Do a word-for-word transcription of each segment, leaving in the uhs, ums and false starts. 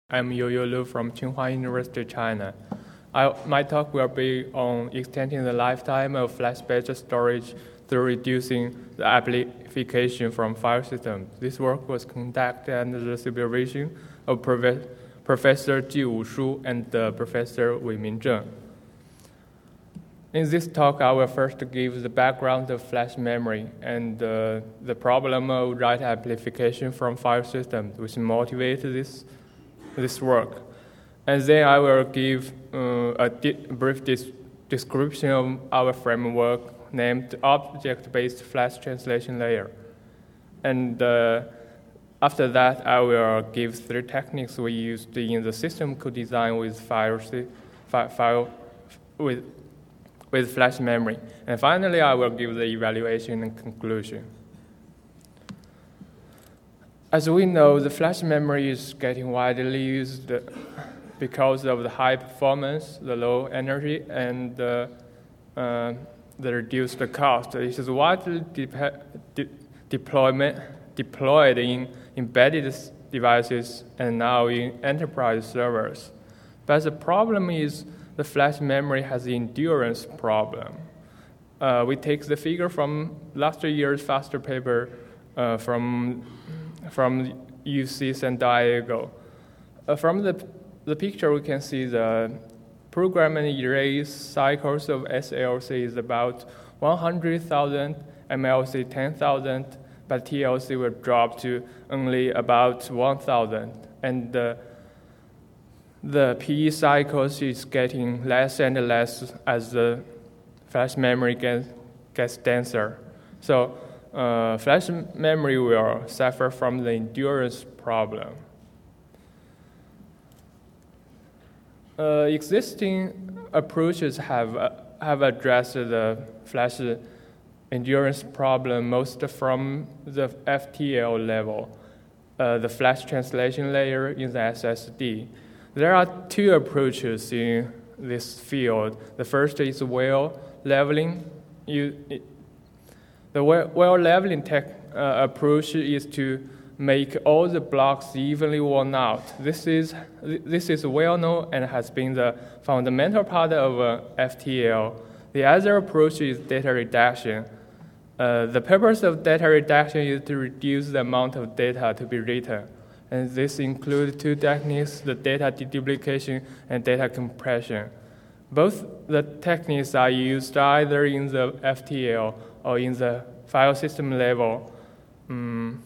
I'm Yoyo Lu from Tsinghua University, China. I, my talk will be on extending the lifetime of flash-based storage through reducing the amplification from file systems. This work was conducted under the supervision of Prof- Professor Jiwu Shu and uh, Professor Weiming Zheng. In this talk, I will first give the background of flash memory and uh, the problem of write amplification from file systems, which motivated this, this work. And then I will give uh, a di- brief dis- description of our framework named Object-Based Flash Translation Layer. And uh, after that, I will give three techniques we used in the system co-design with file, fi- file with with flash memory. And finally, I will give the evaluation and conclusion. As we know, the flash memory is getting widely used because of the high performance, the low energy, and the, uh, the reduced cost. It is widely de- de- deployment, deployed in embedded devices and now in enterprise servers. But the problem is the flash memory has the endurance problem. Uh, we take the figure from last year's FASTER paper uh, from, from U C San Diego. Uh, from the, the picture, we can see the program and erase cycles of S L C is about one hundred thousand, M L C ten thousand, but T L C will drop to only about one thousand. And uh, the P E cycles is getting less and less as the flash memory gets, gets denser. So uh, flash memory will suffer from the endurance problem. Uh, existing approaches have, uh, have addressed the flash endurance problem most from the F T L level, uh, the flash translation layer in the S S D. There are two approaches in this field. The first is well leveling. You, it, the well, well leveling tech uh, approach is to make all the blocks evenly worn out. This is this is well known and has been the fundamental part of uh, F T L. The other approach is data reduction. Uh, the purpose of data reduction is to reduce the amount of data to be written. And this includes two techniques, the data deduplication and data compression. Both the techniques are used either in the F T L or in the file system level. Um,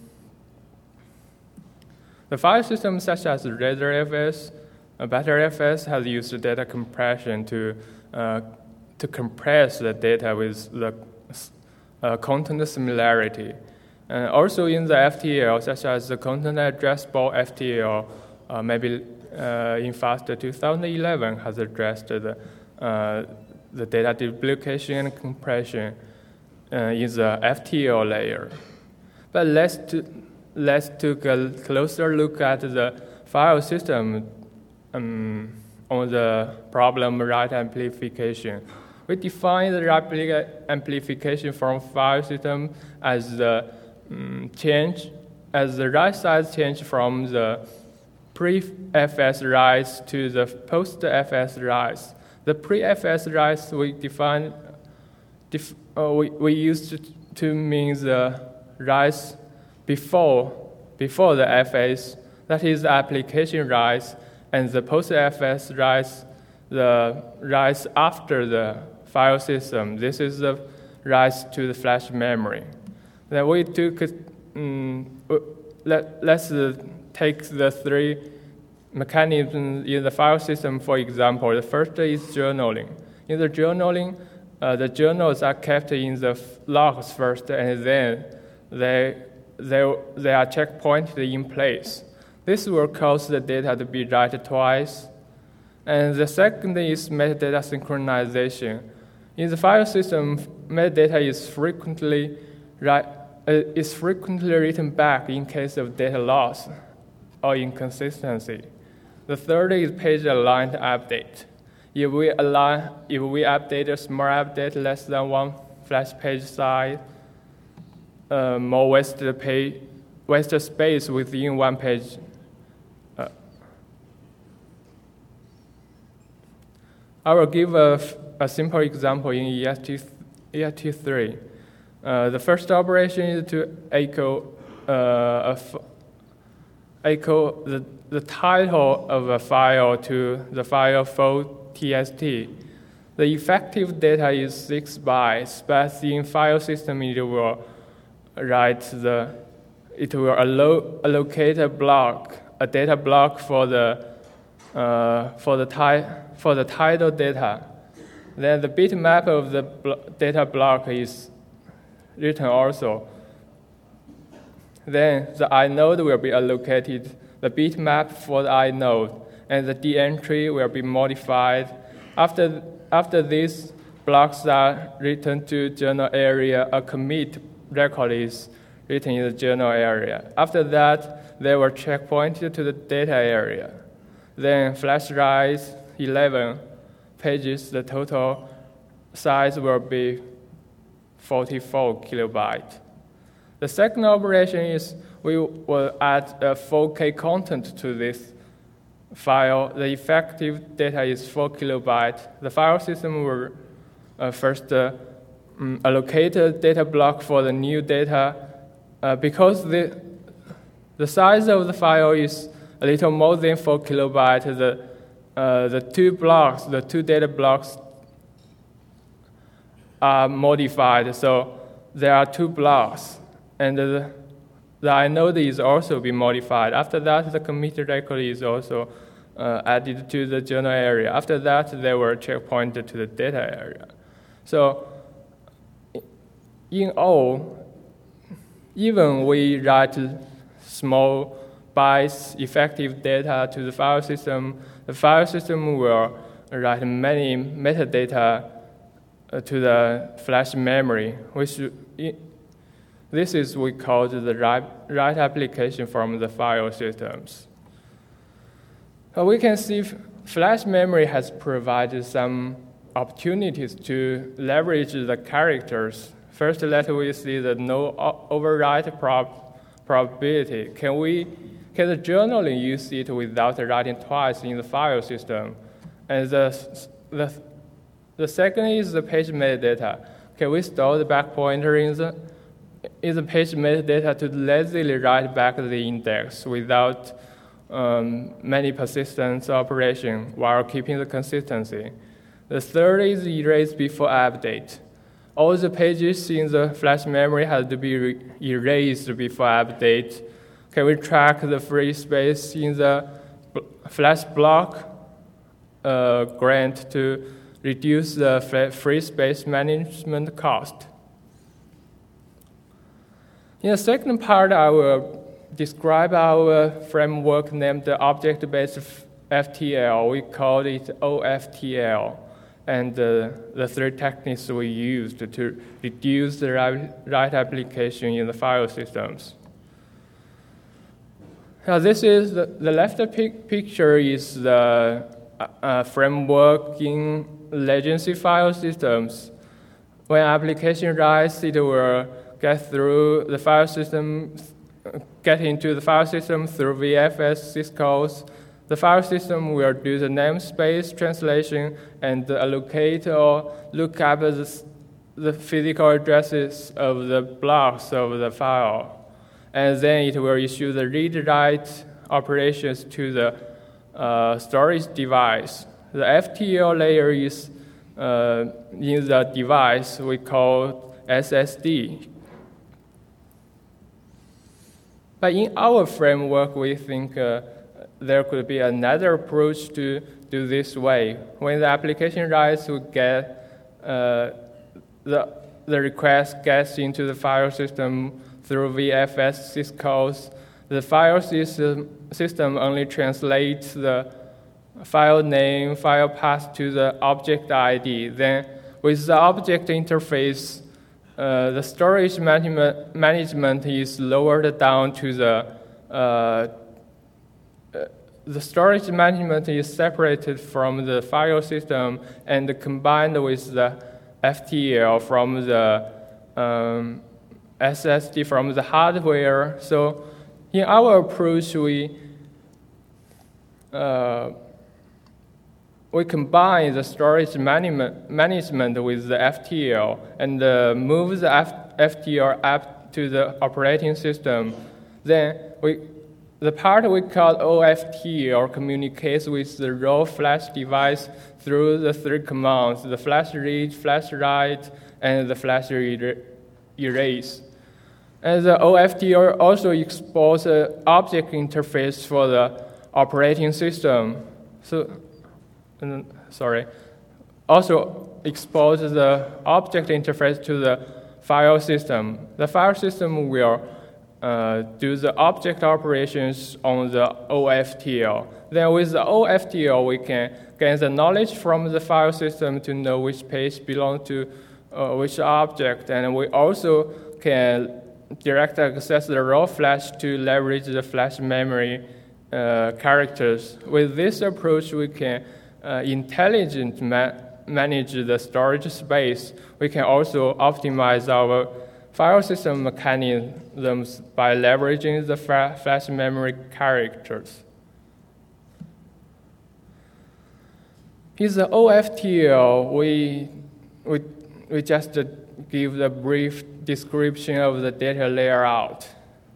the file system such as RazorFS, uh, ButterFS has used data compression to, uh, to compress the data with the uh, content similarity. Uh, also in the F T L, such as the content addressable F T L, uh, maybe uh, in FASTER two thousand eleven has addressed the, uh, the data duplication and compression uh, in the F T L layer. But let's, to, let's take a closer look at the file system um, on the problem write amplification. We define the write amplification from file system as the Um, change as the write size change from the pre-F S writes to the post-F S writes. The pre-F S writes we define def, uh, we, we used to, to mean the writes before before the F S, that is the application writes, and the post-F S writes the writes after the file system. This is the writes to the flash memory. Then we took, um, let, let's uh, take the three mechanisms in the file system, for example. The first is journaling. In the journaling, uh, the journals are kept in the logs first, and then they, they, they are checkpointed in place. This will cause the data to be written twice. And the second is metadata synchronization. In the file system, metadata is frequently Right, uh, is frequently written back in case of data loss or inconsistency. The third is page-aligned update. If we align, if we update a small update less than one flash page size, uh, more wasted page, wasted space within one page. Uh, I will give a, a simple example in E S T three. Uh, the first operation is to echo, uh, a echo the, the title of a file to the file full T X T. The effective data is six bytes, but in file system it will write the, it will allo allocate a block, a data block for the uh, for the ti for the title data. Then the bitmap of the blo data block is written also. Then the inode will be allocated the bitmap for the inode, and the D entry will be modified. After after these blocks are written to journal area, a commit record is written in the journal area. After that, they were checkpointed to the data area. Then flash write eleven pages, the total size will be forty-four kilobytes. The second operation is we will add a four K content to this file. The effective data is four kilobytes. The file system will uh, first uh, um, allocate a data block for the new data. Uh, because the, the size of the file is a little more than four kilobytes, the, uh, the two blocks, the two data blocks are modified. So there are two blocks, and the, the inode is also be modified. After that, the commit record is also uh, added to the journal area. After that, they were checkpointed to the data area. So in all, even we write small bytes effective data to the file system, the file system will write many metadata uh, to the flash memory, which this is we call the write, write application from the file systems. Uh, we can see flash memory has provided some opportunities to leverage the characters. First, let we see the no overwrite prob probability. Can we, can the journaling use it without writing twice in the file system? And the, the, the second is the page metadata. Can we store the back pointer in the, in the page metadata to lazily write back the index without um, many persistence operation while keeping the consistency? The third is erase before update. All the pages in the flash memory have to be erased before update. Can we track the free space in the flash block uh, grant to reduce the free space management cost? In the second part, I will describe our framework named object-based F T L. We call it O F T L. And uh, the three techniques we used to reduce the write application in the file systems. Now, this is the, the left pic picture is the uh, framework in legacy file systems. When application writes, it will get through the file system, get into the file system through V F S syscalls. The file system will do the namespace translation and allocate or look up the, the physical addresses of the blocks of the file. And then it will issue the read-write operations to the uh, storage device. The F T L layer is uh, in the device we call S S D. But in our framework, we think uh, there could be another approach to do this way. When the application writes, we get uh, the, the request gets into the file system through V F S syscalls. The file system, system only translates the file name, file path to the object I D. Then with the object interface, uh, the storage management, management is lowered down to the uh, The storage management is separated from the file system and combined with the F T L from the um, S S D from the hardware. So in our approach, we uh, we combine the storage management, management with the F T L and uh, move the F, FTL up to the operating system. Then we, the part we call O F T L communicates with the raw flash device through the three commands: the flash read, flash write, and the flash erase. And the O F T L also exposes an object interface for the operating system. So, um, sorry, also exposes the object interface to the file system. The file system will uh, do the object operations on the O F T L. Then with the O F T L, we can gain the knowledge from the file system to know which page belongs to uh, which object, and we also can direct access the raw flash to leverage the flash memory uh, characters. With this approach, we can uh, intelligently ma manage the storage space. We can also optimize our file system mechanisms by leveraging the flash memory characters. In the O F T L, we, we, we just give the brief description of the data layout.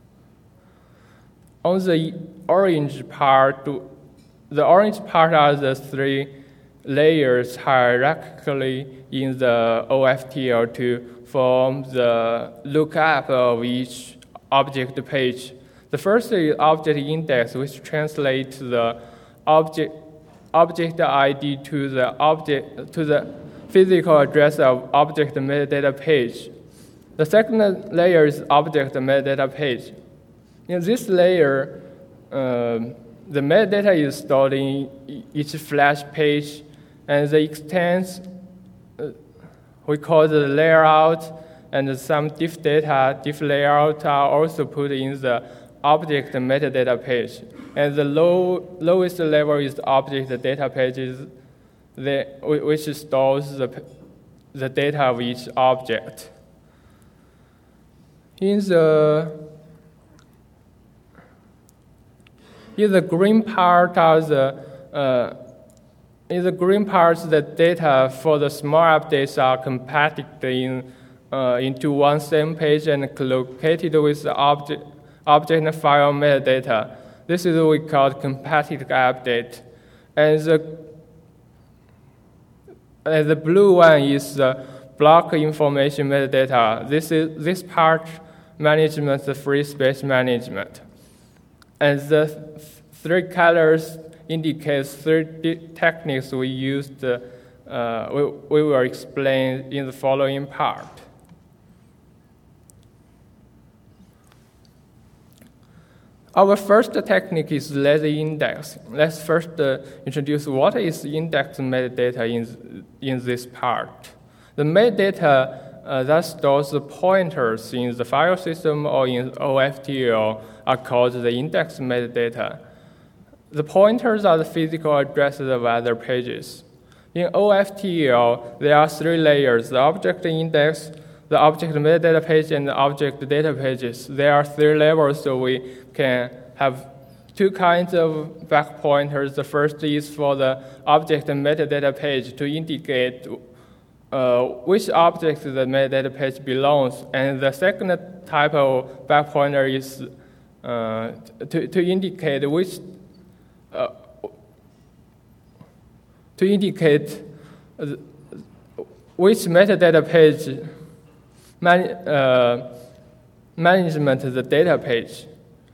On the orange part, the orange part are the three layers hierarchically in the O F T L to form the lookup of each object page. The first is object index, which translates the object object I D to the object to the physical address of object metadata page. The second layer is object metadata page. In this layer, uh, the metadata is stored in each flash page, and the extents uh, we call the layout, and some diff data, diff layout are also put in the object metadata page. And the low, lowest level is the object data pages, that, which stores the, the data of each object. In the in the green part are the uh, in the green parts, the data for the small updates are compacted in uh, into one same page and located with the object object file metadata. This is what we call compacted update, and the and the blue one is the block information metadata. This is this part management, the free space management. And the th three colors indicates three techniques we used, uh, we, we will explain in the following part. Our first technique is lazy index. Let's first uh, introduce what is index metadata in, in this part. The metadata Uh, that stores the pointers in the file system or in O F T L are called the index metadata. The pointers are the physical addresses of other pages. In O F T L, there are three layers: the object index, the object metadata page, and the object data pages. There are three levels, so we can have two kinds of back pointers. The first is for the object metadata page to indicate Uh, which object the metadata page belongs, and the second type of back pointer is uh, to, to indicate which uh, to indicate which metadata page man, uh, management the data page.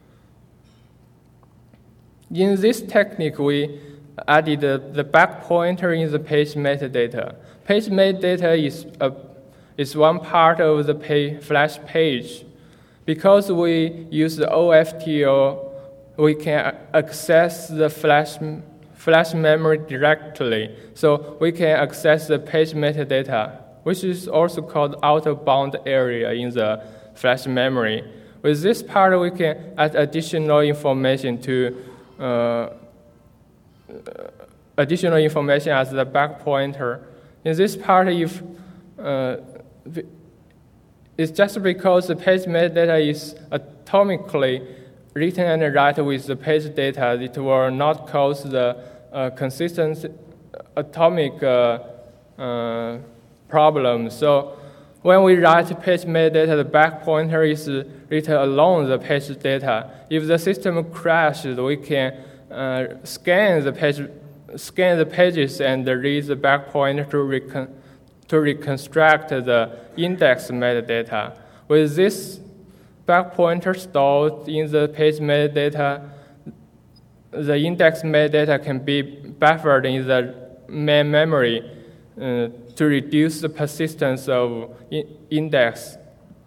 In this technique, we added the, the back pointer in the page metadata. Page metadata is, a, is one part of the pay, flash page. Because we use the O F T L, we can access the flash, flash memory directly. So we can access the page metadata, which is also called out-of-bound area in the flash memory. With this part, we can add additional information to uh, additional information as the back pointer. In this part, if uh, it's just because the page metadata is atomically written and write with the page data, it will not cause the uh, consistency atomic uh, uh, problem. So when we write page metadata, the back pointer is written along the page data. If the system crashes, we can uh, scan the page, scan the pages and read the back pointer to, recon to reconstruct the index metadata. With this back pointer stored in the page metadata, the index metadata can be buffered in the main memory uh, to reduce the persistence of in index.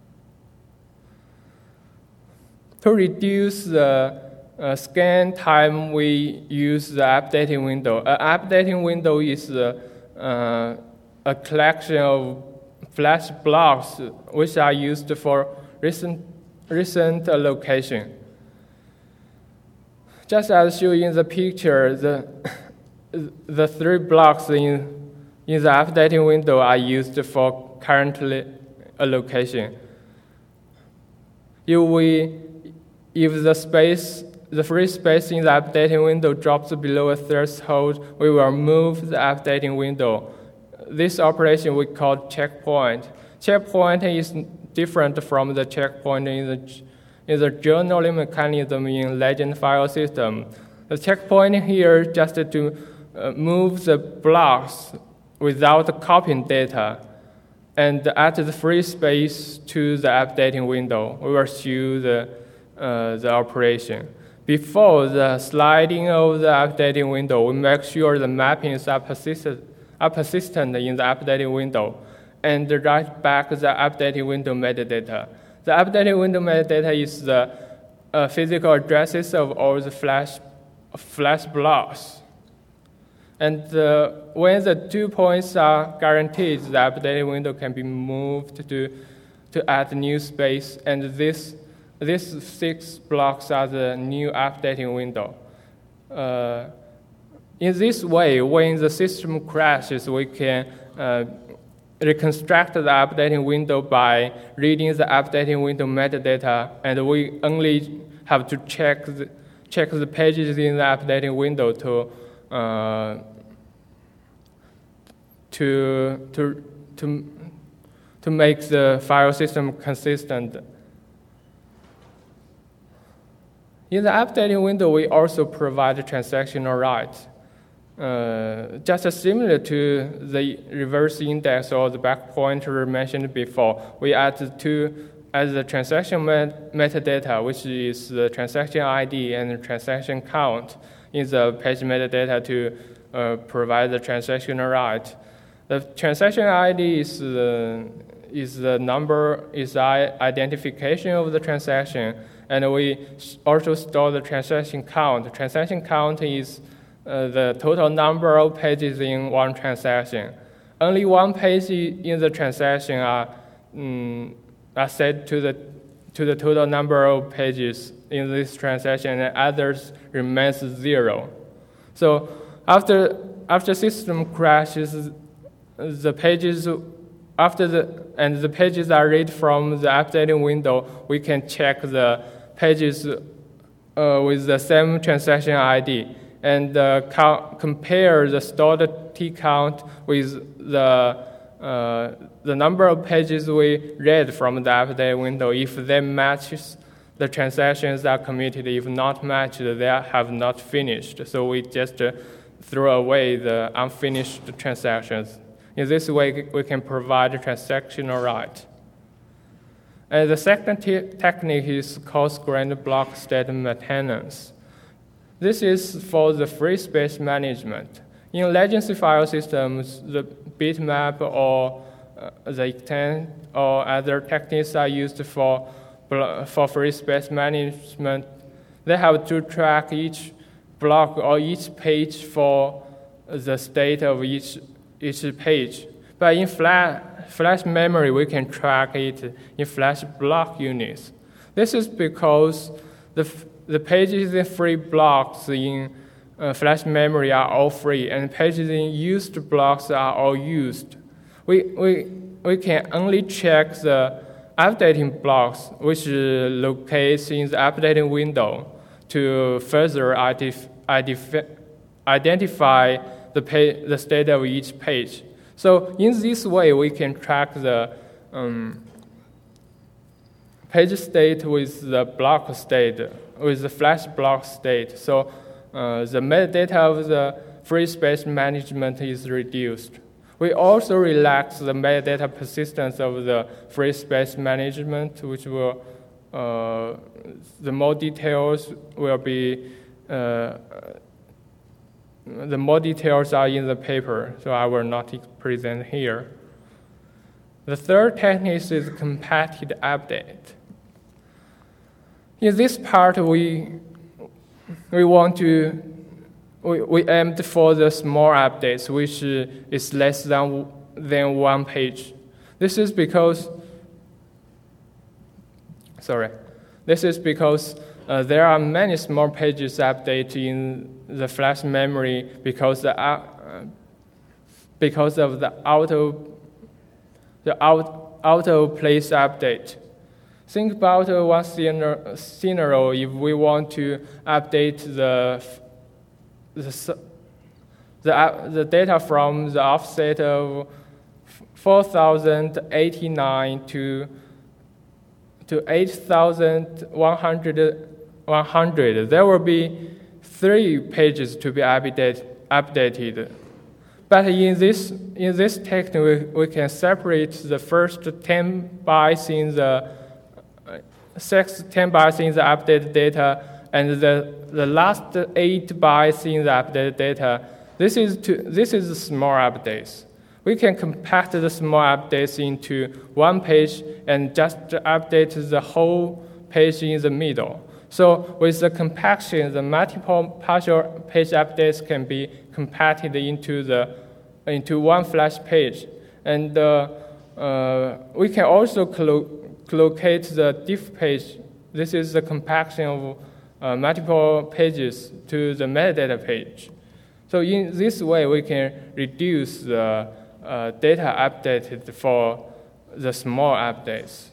To reduce the uh, scan time, we use the updating window. An updating window is uh, uh, a collection of flash blocks which are used for recent, recent allocation. Just as shown in the picture, the, the three blocks in, in the updating window are used for current allocation. If, we, if the space, the free space in the updating window drops below a threshold, we will move the updating window. This operation we call checkpoint. Checkpoint is different from the checkpoint in the, in the journaling mechanism in Legend file system. The checkpoint here just to uh, move the blocks without copying data and add the free space to the updating window. We will show the, uh, the operation. Before the sliding of the updating window, we make sure the mappings are persistent are persistent in the updating window, and write back the updating window metadata. The updating window metadata is the uh, physical addresses of all the flash, flash blocks. And uh, when the two points are guaranteed, the updating window can be moved to, to add new space, and this, these six blocks are the new updating window. Uh, In this way, when the system crashes, we can uh, reconstruct the updating window by reading the updating window metadata, and we only have to check the, check the pages in the updating window to uh, to to to to make the file system consistent. In the updating window, we also provide transactional rights. Uh, just similar to the reverse index or the back pointer mentioned before, we add two as the transaction met metadata, which is the transaction I D and the transaction count in the page metadata to uh, provide the transactional right. The transaction I D is the, is the number, is the identification of the transaction, and we also store the transaction count. The transaction count is Uh, the total number of pages in one transaction. Only one page in the transaction are, um, are set to the, to the total number of pages in this transaction, and others remains zero. So after, after system crashes, the pages after the, and the pages are read from the updating window, we can check the pages uh, with the same transaction I D. And uh, compare the stored T count with the, uh, the number of pages we read from the update window. If they match, the transactions are committed. If not matched, they have not finished. So we just uh, throw away the unfinished transactions. In this way, we can provide a transactional right. And the second technique is coarse-grained block state maintenance. This is for the free space management. In legacy file systems, the bitmap or uh, the extend or other techniques are used for, for free space management. They have to track each block or each page for the state of each, each page. But in flash, flash memory, we can track it in flash block units. This is because the The pages in free blocks in uh, flash memory are all free, and pages in used blocks are all used. We, we, we can only check the updating blocks, which uh, locates in the updating window, to further identif identify the, page, the state of each page. So in this way, we can track the um, page state with the block state, with the flash block state. So uh, the metadata of the free space management is reduced. We also relax the metadata persistence of the free space management, which will, uh, the more details will be, uh, the more details are in the paper, so I will not present here. The third technique is compacted update. In this part, we, we want to, we, we aimed for the small updates, which is less than, than one page. This is because, sorry, this is because uh, there are many small pages updated in the flash memory because the uh, because of the auto the auto, auto place update. Think about one scenario if we want to update the the the, the data from the offset of four thousand eighty-nine to to eight thousand one hundred. There will be three pages to be update, updated. But in this, in this technique, we, we can separate the first ten bytes in the six, ten bytes in the updated data and the, the last eight bytes in the updated data. This is, to, this is small updates. We can compact the small updates into one page and just update the whole page in the middle. So with the compaction, the multiple partial page updates can be compacted into the into one flash page, and uh, uh, we can also locate the diff page. This is the compaction of uh, multiple pages to the metadata page. So in this way, we can reduce the uh, data updated for the small updates.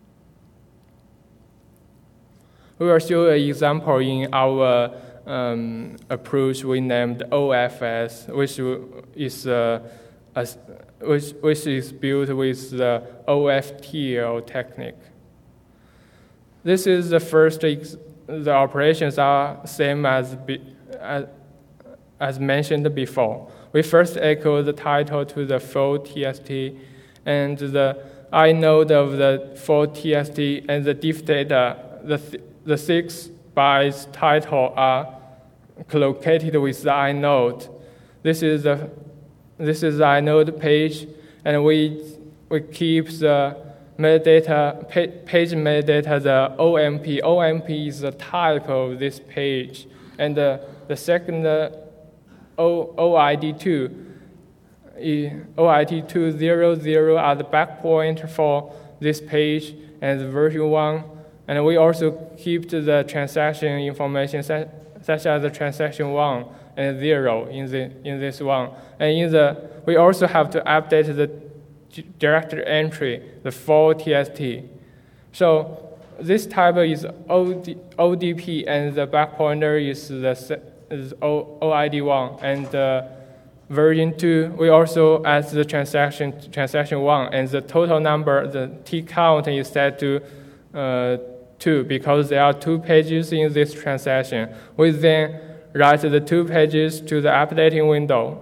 We will show an example in our um, approach we named O F S, which is uh, a, which, which is built with the O F T L technique. This is the first. Ex the operations are same as be, as, as mentioned before. We first echo the title to the full T X T, and the inode of the full T X T and the diff data. The th The six bytes title are located with the inode. This is the this is the inode page, and we we keep the metadata page metadata the O M P. O M P is the type of this page, and the the second uh, O OID two O I D two zero zero are the backpoint for this page, and the version one. And we also keep the transaction information such as the transaction one and zero in the in this one. And in the we also have to update the directory entry, the full T X T. So this type is O D P, and the backpointer is the is O I D one, and the version two we also add the transaction transaction one, and the total number, the T count is set to uh, two because there are two pages in this transaction. We then write the two pages to the updating window.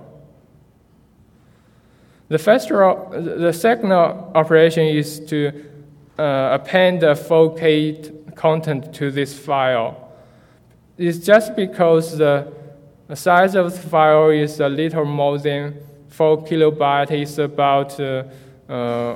The first, the second operation is to uh, append the full K content to this file. It's just because the size of the file is a little more than four kilobytes. It's about uh, uh,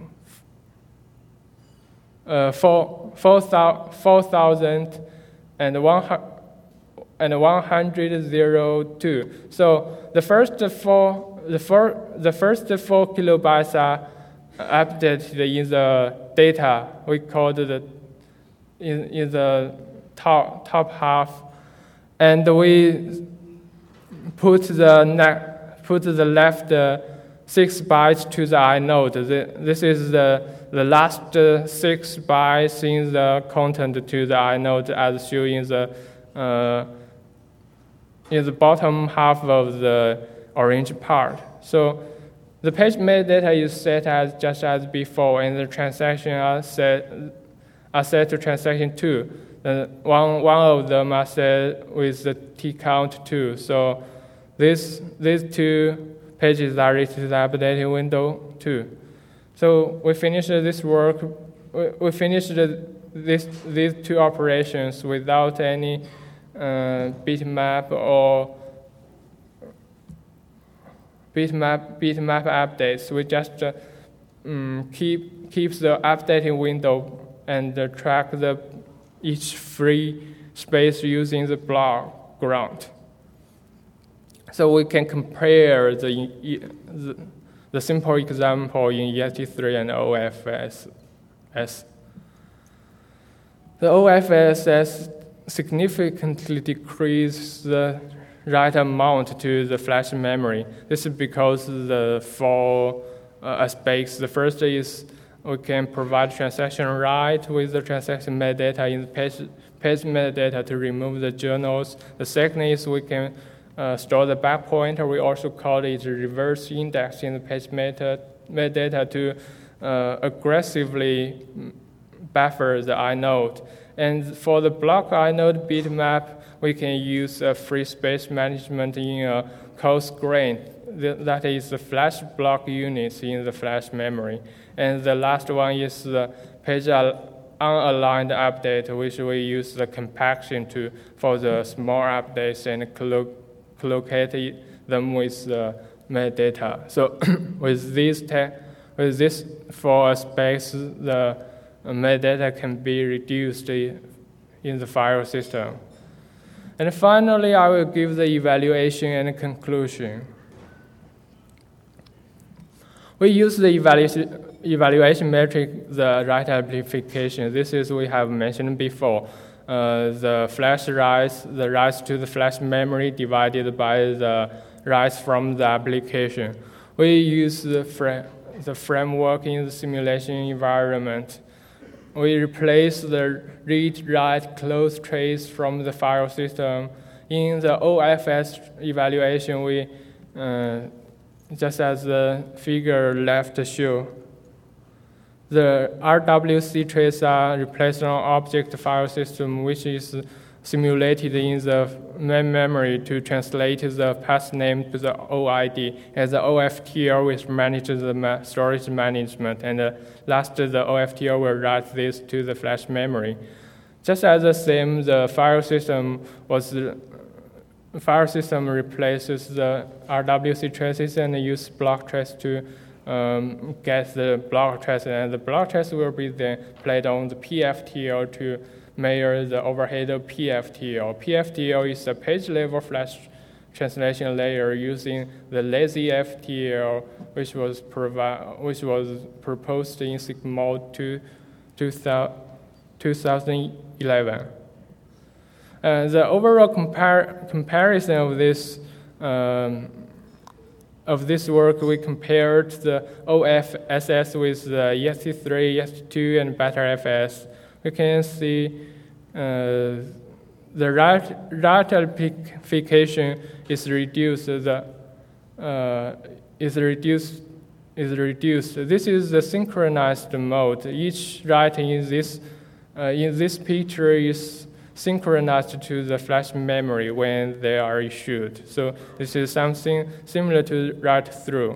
uh, four, four, four thousand and one and one hundred zero two. So the first four, the four, the first four kilobytes are updated in the data. We call the in in the top top half, and we put the ne put the left uh, six bytes to the inode. The, this is the the last uh, six bytes in the content to the inode, as shown in the uh, in the bottom half of the orange part. So the page metadata is set as just as before, and the transactions are set are set to transaction two. Uh, one one of them are set with the T count two. So this these two pages are reached to the updated window two. So we finished this work. We, we finished this these two operations without any uh, bitmap or bitmap bitmap updates. We just uh, um, keep keeps the updating window and uh, track the each free space using the block ground. So we can compare the, the, the simple example in E S T three and O F S. The O F S S significantly decreases the write amount to the flash memory. This is because the four uh, aspects. The first is we can provide transaction write with the transaction metadata in the page, page metadata to remove the journals. The second is we can uh, store the back pointer. We also call it reverse index in the page meta, metadata to uh, aggressively buffer the inode. And for the block inode bitmap, we can use a free space management in a coarse grain. That is the flash block units in the flash memory. And the last one is the page unaligned update, which we use the compaction to for the small updates and collocate them with the metadata. So with this with this four aspects, the metadata can be reduced in the file system. And finally, I will give the evaluation and conclusion. We use the evaluation, evaluation metric, the write amplification. This is we have mentioned before. Uh, the flash writes, the writes to the flash memory divided by the writes from the application. We use the, fra the framework in the simulation environment. We replace the read-write close trace from the file system. In the O F S evaluation, we uh, just as the figure left show, the R W C trace are replaced on object file system, which is simulated in the main memory to translate the path name to the O I D, and the O F T L which manages the ma storage management, and uh, last the O F T L will write this to the flash memory. Just as the same, the file system was the file system replaces the R W C traces and use block trace to um, get the block trace, and the block trace will be then played on the P F T L to measure the overhead of P F T L. P F T L is a page-level flash translation layer using the lazy F T L, which was provi which was proposed in SIGMOD two thousand eleven. Uh, the overall compar comparison of this um, of this work, we compared the O F S S with the E S T three, E S T two, and ButterFS. We can see uh, the write amplification is reduced. The uh, is reduced is reduced. This is the synchronized mode. Each write in this uh, in this picture is synchronized to the flash memory when they are issued. So this is something similar to write through.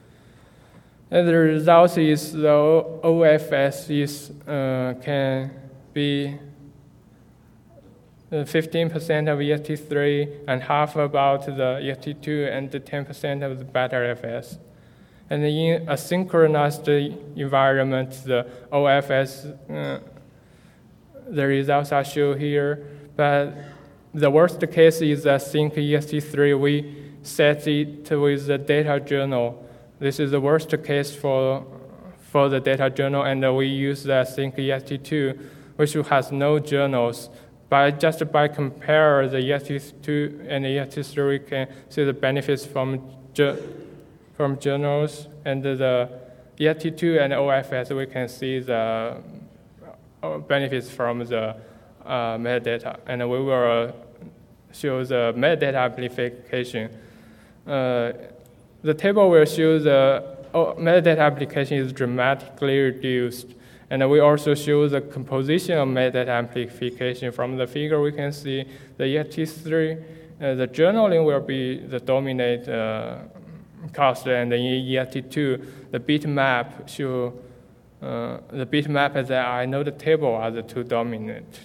And the result is the O F S is uh, can be fifteen percent of E S T three and half about the E S T two and ten percent of the ButterFS. And in a synchronized environment, the O F S, uh, the results are shown here. But the worst case is the sync E S T three. We set it with the data journal. This is the worst case for, for the data journal, and we use the sync E S T two, which has no journals. By just by compare the E S T two and E S T three, we can see the benefits from from journals, and the E S T two and O F S, we can see the benefits from the uh, metadata, and we will show the metadata amplification. uh, the table will show the oh, metadata application is dramatically reduced. And we also show the composition of metadata amplification. From the figure, we can see the E F T three, uh, the journaling will be the dominant uh, cost, and in E F T two, the bitmap show uh, the bitmap and the inode table are the two dominant.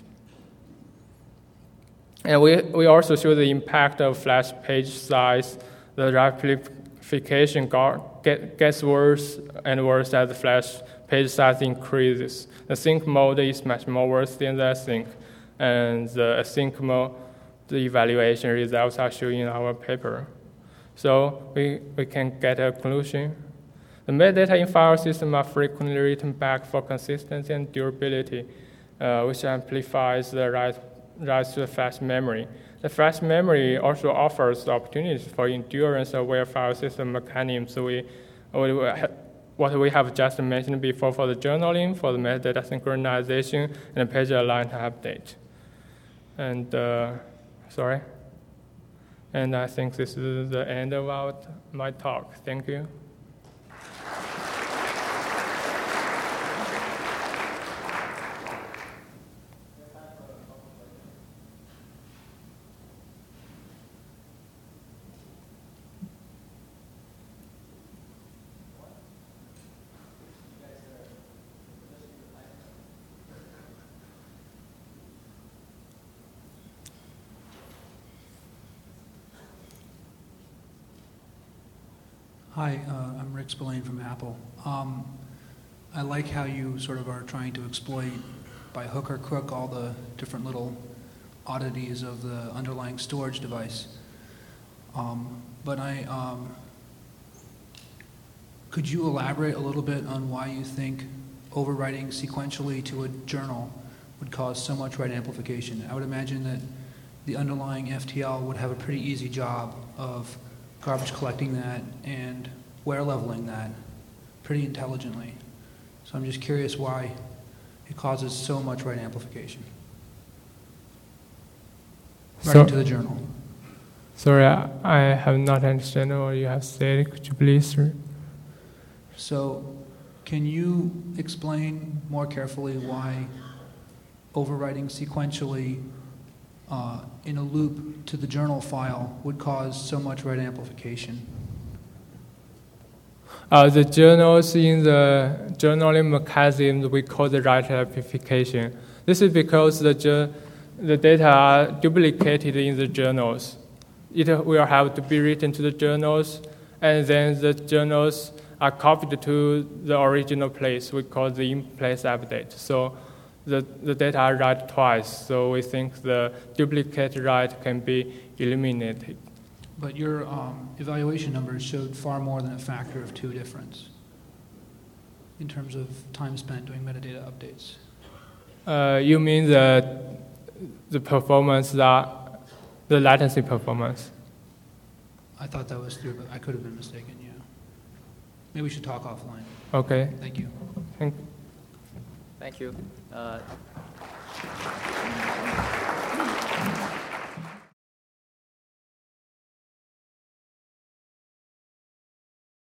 And we, we also show the impact of flash page size. The replication got, get, gets worse and worse as the flash page size increases. The sync mode is much more worse than the async, and the async mode, the evaluation results are shown in our paper. So we, we can get a conclusion. The metadata in file system are frequently written back for consistency and durability, uh, which amplifies the rise, rise to the flash memory. The flash memory also offers opportunities for endurance-aware file system mechanisms. So we, we what we have just mentioned before for the journaling, for the metadata synchronization, and page aligned update. And uh, sorry. And I think this is the end of our, my talk. Thank you. Hi, uh, I'm Rick Spillane from Apple. Um, I like how you sort of are trying to exploit by hook or crook all the different little oddities of the underlying storage device. Um, but I, um, could you elaborate a little bit on why you think overwriting sequentially to a journal would cause so much write amplification? I would imagine that the underlying F T L would have a pretty easy job of garbage collecting that and wear leveling that pretty intelligently. So I'm just curious why it causes so much write amplification. Writing So, to the journal. Sorry, I, I have not understood what you have said. Could you please? So can you explain more carefully why overwriting sequentially uh, in a loop to the journal file would cause so much write amplification? Uh, the journals in the journaling mechanism we call the write amplification. This is because the, the data are duplicated in the journals. It will have to be written to the journals, and then the journals are copied to the original place. We call the in-place update. So the, the data are write twice, so we think the duplicate write can be eliminated. But your um, evaluation numbers showed far more than a factor of two difference in terms of time spent doing metadata updates. Uh, you mean the, the performance, that, the latency performance? I thought that was through, but I could have been mistaken, yeah. Maybe we should talk offline. Okay. Thank you. Thank, Thank you. Uh,